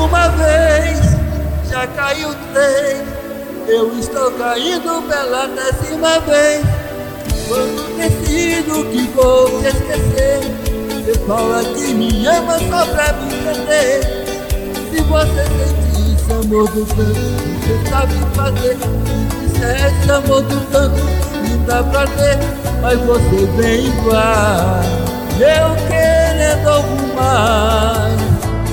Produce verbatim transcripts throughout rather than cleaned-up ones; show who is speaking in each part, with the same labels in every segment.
Speaker 1: uma vez, já caiu três, eu estou caindo pela décima vez. Quando decido que vou te esquecer, você fala que me ama só pra me entender. Se você sente esse amor do tanto, você sabe fazer. Se é esse amor do tanto, me dá prazer, mas você vem igual, eu querendo algo mais.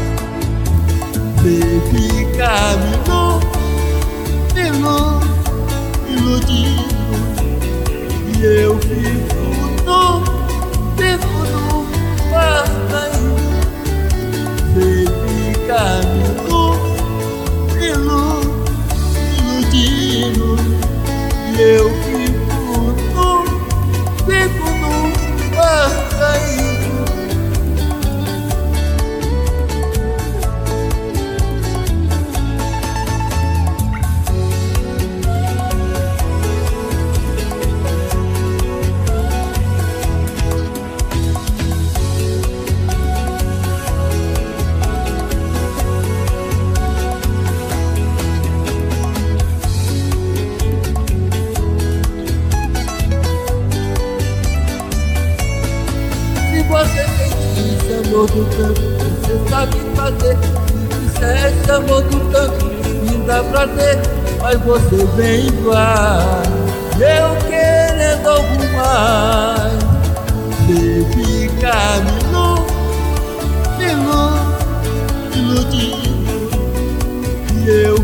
Speaker 1: Você fica me ilu, iludindo, e eu fico no, fico no passarinho. Você fica me ilu, iludindo, e eu fico no, fico no passarinho. Você sente esse amor do tanto, você sabe fazer. Se é esse amor do tanto, me dá prazer, mas você vem igual, eu querendo algo mais. Você fica me iludindo, e eu